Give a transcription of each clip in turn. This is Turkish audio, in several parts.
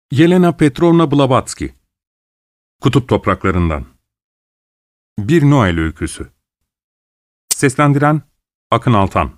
Yelena Petrovna Blavatsky. Kutup Topraklarından. Bir Noel Öyküsü. Seslendiren Akın Altan.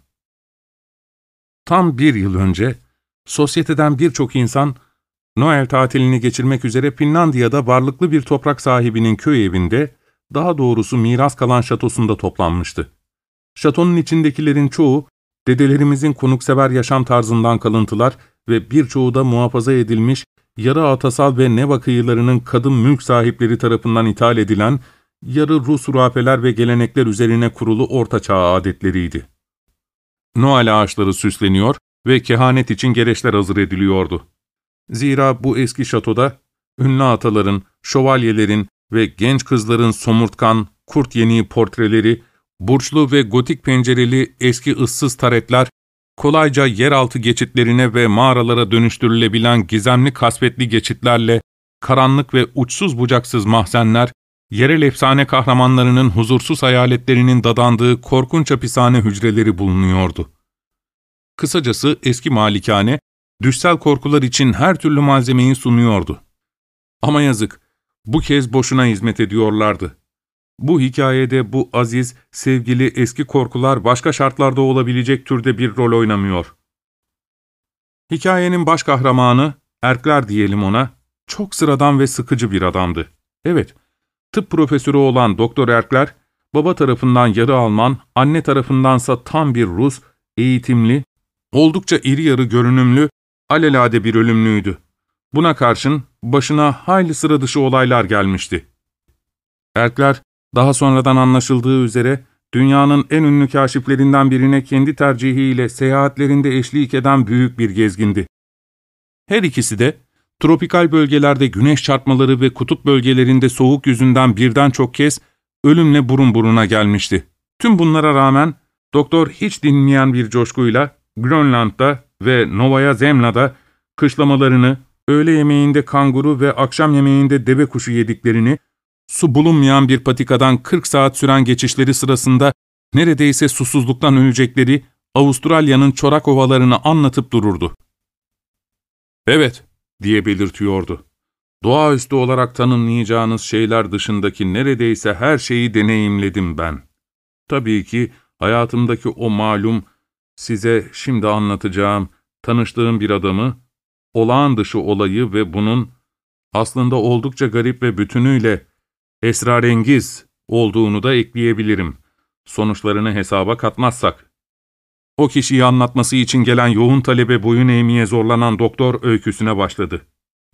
Tam bir yıl önce, sosyeteden birçok insan, Noel tatilini geçirmek üzere Finlandiya'da varlıklı bir toprak sahibinin köy evinde, daha doğrusu miras kalan şatosunda toplanmıştı. Şatonun içindekilerin çoğu, dedelerimizin konuksever yaşam tarzından kalıntılar ve birçoğu da muhafaza edilmiş, yarı atasal ve Neva kıyılarının kadın mülk sahipleri tarafından ithal edilen, yarı Rus hurafeler ve gelenekler üzerine kurulu ortaçağ adetleriydi. Noel ağaçları süsleniyor ve kehanet için gereçler hazır ediliyordu. Zira bu eski şatoda, ünlü ataların, şövalyelerin ve genç kızların somurtkan, kurt yeniği portreleri, burçlu ve gotik pencereli eski ıssız taretler, kolayca yeraltı geçitlerine ve mağaralara dönüştürülebilen gizemli kasvetli geçitlerle, karanlık ve uçsuz bucaksız mahzenler, yerel efsane kahramanlarının huzursuz hayaletlerinin dadandığı korkunç hapishane hücreleri bulunuyordu. Kısacası eski malikane, düşsel korkular için her türlü malzemeyi sunuyordu. Ama yazık, bu kez boşuna hizmet ediyorlardı. Bu hikayede bu aziz, sevgili eski korkular başka şartlarda olabilecek türde bir rol oynamıyor. Hikayenin baş kahramanı, Erkler diyelim ona, çok sıradan ve sıkıcı bir adamdı. Evet, tıp profesörü olan Doktor Erkler, baba tarafından yarı Alman, anne tarafındansa tam bir Rus, eğitimli, oldukça iri yarı görünümlü, alelade bir ölümlüydü. Buna karşın başına hayli sıra dışı olaylar gelmişti. Erkler, daha sonradan anlaşıldığı üzere, dünyanın en ünlü kâşiflerinden birine kendi tercihiyle seyahatlerinde eşlik eden büyük bir gezgindi. Her ikisi de, tropikal bölgelerde güneş çarpmaları ve kutup bölgelerinde soğuk yüzünden birden çok kez ölümle burun buruna gelmişti. Tüm bunlara rağmen, doktor hiç dinmeyen bir coşkuyla, Grönland'da ve Novaya Zemlya'da kışlamalarını, öğle yemeğinde kanguru ve akşam yemeğinde deve kuşu yediklerini, su bulunmayan bir patikadan 40 saat süren geçişleri sırasında neredeyse susuzluktan ölecekleri Avustralya'nın çorak ovalarını anlatıp dururdu. "Evet," diye belirtiyordu. "Doğaüstü olarak tanımlayacağınız şeyler dışındaki neredeyse her şeyi deneyimledim ben. Tabii ki hayatımdaki o malum, size şimdi anlatacağım, tanıştığım bir adamı, olağan dışı olayı ve bunun aslında oldukça garip ve bütünüyle esrarengiz olduğunu da ekleyebilirim, sonuçlarını hesaba katmazsak." O kişiyi anlatması için gelen yoğun talebe boyun eğmeye zorlanan doktor öyküsüne başladı.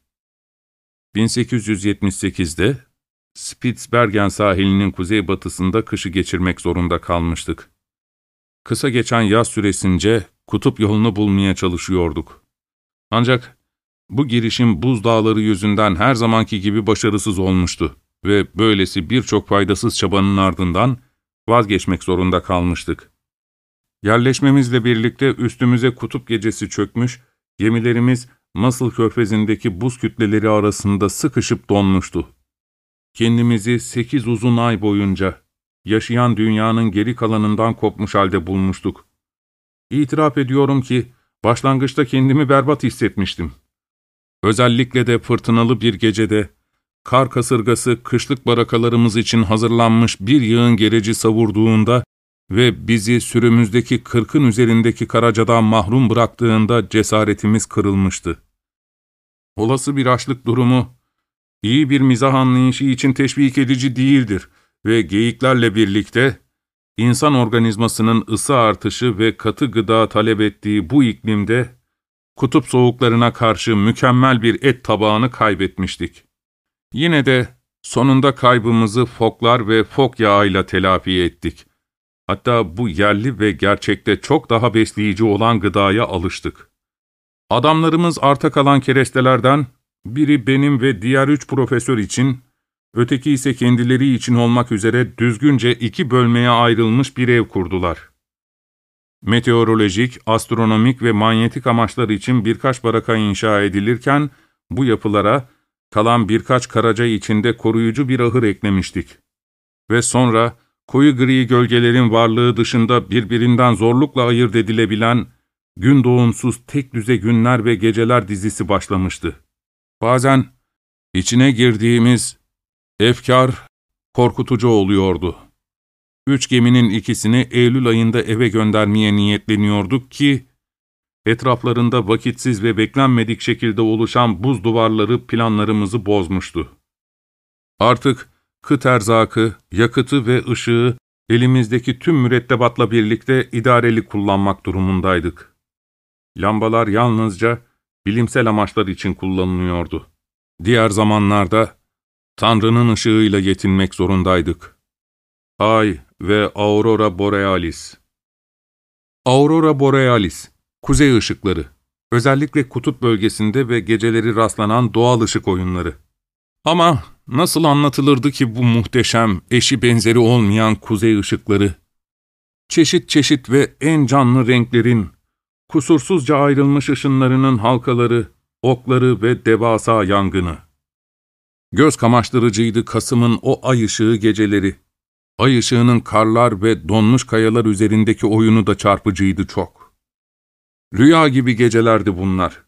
1878'de Spitsbergen sahilinin kuzeybatısında kışı geçirmek zorunda kalmıştık. Kısa geçen yaz süresince kutup yolunu bulmaya çalışıyorduk. Ancak bu girişim buz dağları yüzünden her zamanki gibi başarısız olmuştu ve böylesi birçok faydasız çabanın ardından vazgeçmek zorunda kalmıştık. Yerleşmemizle birlikte üstümüze kutup gecesi çökmüş, gemilerimiz Mussel Körfezi'ndeki buz kütleleri arasında sıkışıp donmuştu. Kendimizi 8 uzun ay boyunca yaşayan dünyanın geri kalanından kopmuş halde bulmuştuk. İtiraf ediyorum ki başlangıçta kendimi berbat hissetmiştim. Özellikle de fırtınalı bir gecede, kar kasırgası kışlık barakalarımız için hazırlanmış bir yığın gereci savurduğunda ve bizi sürümüzdeki 40'ın üzerindeki karacadan mahrum bıraktığında cesaretimiz kırılmıştı. Olası bir açlık durumu, iyi bir mizah anlayışı için teşvik edici değildir ve geyiklerle birlikte, insan organizmasının ısı artışı ve katı gıda talep ettiği bu iklimde, kutup soğuklarına karşı mükemmel bir et tabağını kaybetmiştik. Yine de sonunda kaybımızı foklar ve fok yağıyla telafi ettik. Hatta bu yerli ve gerçekte çok daha besleyici olan gıdaya alıştık. Adamlarımız arta kalan kerestelerden, biri benim ve diğer 3 profesör için, öteki ise kendileri için olmak üzere düzgünce 2 bölmeye ayrılmış bir ev kurdular. Meteorolojik, astronomik ve manyetik amaçlar için birkaç baraka inşa edilirken, bu yapılara kalan birkaç karaca içinde koruyucu bir ahır eklemiştik. Ve sonra koyu gri gölgelerin varlığı dışında birbirinden zorlukla ayırt edilebilen gün doğumsuz tek düze günler ve geceler dizisi başlamıştı. Bazen içine girdiğimiz efkar korkutucu oluyordu. 3 geminin ikisini Eylül ayında eve göndermeye niyetleniyorduk ki, etraflarında vakitsiz ve beklenmedik şekilde oluşan buz duvarları planlarımızı bozmuştu. Artık kıt erzakı, yakıtı ve ışığı elimizdeki tüm mürettebatla birlikte idareli kullanmak durumundaydık. Lambalar yalnızca bilimsel amaçlar için kullanılıyordu. Diğer zamanlarda Tanrı'nın ışığıyla yetinmek zorundaydık. Ay ve Aurora Borealis. Aurora Borealis, kuzey ışıkları, özellikle kutup bölgesinde ve geceleri rastlanan doğal ışık oyunları. Ama nasıl anlatılırdı ki bu muhteşem, eşi benzeri olmayan kuzey ışıkları? Çeşit çeşit ve en canlı renklerin, kusursuzca ayrılmış ışınlarının halkaları, okları ve devasa yangını. Göz kamaştırıcıydı Kasım'ın o ay ışığı geceleri. Ay ışığının karlar ve donmuş kayalar üzerindeki oyunu da çarpıcıydı çok. Rüya gibi gecelerdi bunlar.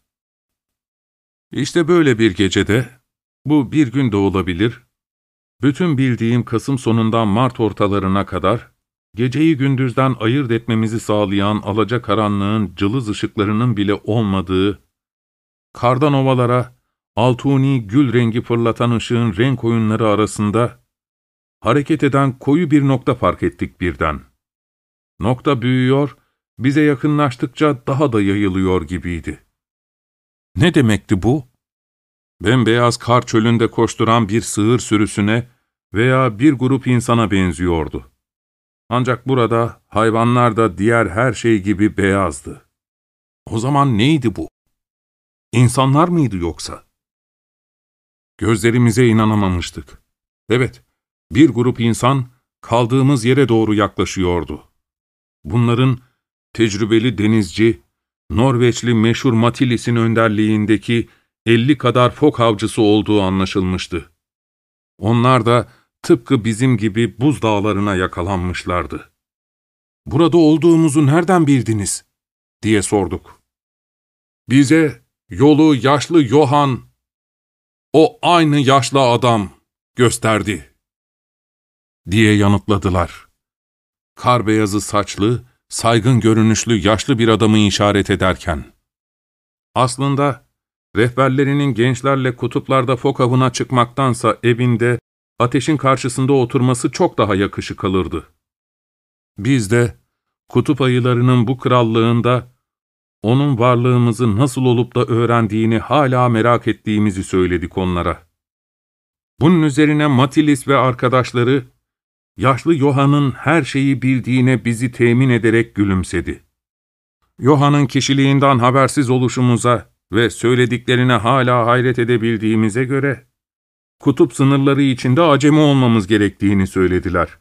İşte böyle bir gecede, bu bir gün de olabilir, bütün bildiğim Kasım sonundan Mart ortalarına kadar, geceyi gündüzden ayırt etmemizi sağlayan alacakaranlığın cılız ışıklarının bile olmadığı, kardan ovalara altuni gül rengi fırlatan ışığın renk oyunları arasında, hareket eden koyu bir nokta fark ettik birden. Nokta büyüyor, bize yakınlaştıkça daha da yayılıyor gibiydi. Ne demekti bu? Bembeyaz kar çölünde koşturan bir sığır sürüsüne veya bir grup insana benziyordu. Ancak burada hayvanlar da diğer her şey gibi beyazdı. O zaman neydi bu? İnsanlar mıydı yoksa? Gözlerimize inanamamıştık. Evet, bir grup insan kaldığımız yere doğru yaklaşıyordu. Bunların tecrübeli denizci, Norveçli meşhur Matilis'in önderliğindeki 50 kadar fok avcısı olduğu anlaşılmıştı. Onlar da tıpkı bizim gibi buz dağlarına yakalanmışlardı. "Burada olduğumuzu nereden bildiniz?" diye sorduk. "Bize yolu yaşlı Johan, o aynı yaşlı adam gösterdi," diye yanıtladılar. Kar beyazı saçlı, saygın görünüşlü yaşlı bir adamı işaret ederken. Aslında rehberlerinin gençlerle kutuplarda fok avına çıkmaktansa evinde, ateşin karşısında oturması çok daha yakışık alırdı. Biz de kutup ayılarının bu krallığında onun varlığımızı nasıl olup da öğrendiğini hala merak ettiğimizi söyledik onlara. Bunun üzerine Matilis ve arkadaşları, yaşlı Johann'ın her şeyi bildiğine bizi temin ederek gülümsedi. Johann'ın kişiliğinden habersiz oluşumuza ve söylediklerine hala hayret edebildiğimize göre, kutup sınırları içinde acemi olmamız gerektiğini söylediler.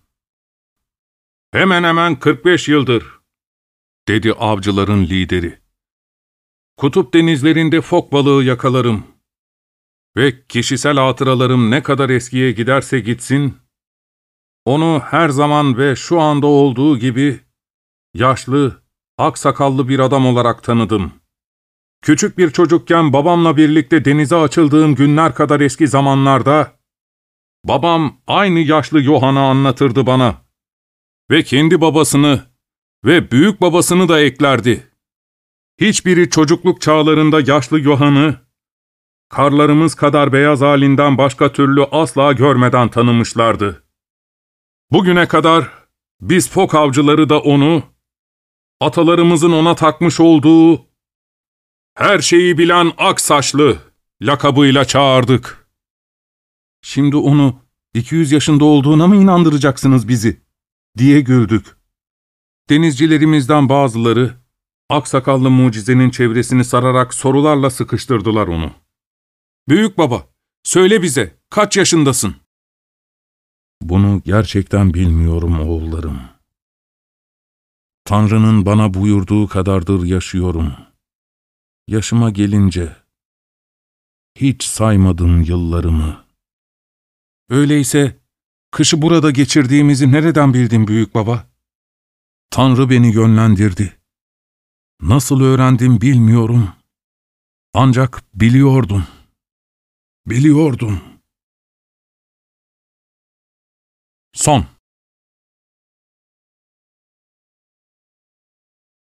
"Hemen hemen 45 yıldır," dedi avcıların lideri. "Kutup denizlerinde fok balığı yakalarım ve kişisel hatıralarım ne kadar eskiye giderse gitsin, onu her zaman ve şu anda olduğu gibi yaşlı, aksakallı bir adam olarak tanıdım. Küçük bir çocukken babamla birlikte denize açıldığım günler kadar eski zamanlarda, babam aynı yaşlı Johann'ı anlatırdı bana ve kendi babasını ve büyük babasını da eklerdi. Hiçbiri çocukluk çağlarında yaşlı Johann'ı, karlarımız kadar beyaz halinden başka türlü asla görmeden tanımışlardı. Bugüne kadar biz fok avcıları da onu, atalarımızın ona takmış olduğu her şeyi bilen ak saçlı lakabıyla çağırdık. Şimdi onu 200 yaşında olduğuna mı inandıracaksınız bizi?" diye güldük. Denizcilerimizden bazıları, aksakallı mucizenin çevresini sararak sorularla sıkıştırdılar onu. "Büyük baba, söyle bize, kaç yaşındasın?" "Bunu gerçekten bilmiyorum oğullarım. Tanrı'nın bana buyurduğu kadardır yaşıyorum. Yaşıma gelince, hiç saymadım yıllarımı." "Öyleyse, kışı burada geçirdiğimizi nereden bildin büyük baba?" "Tanrı beni yönlendirdi. Nasıl öğrendim bilmiyorum. Ancak biliyordum." Biliyordum. Son.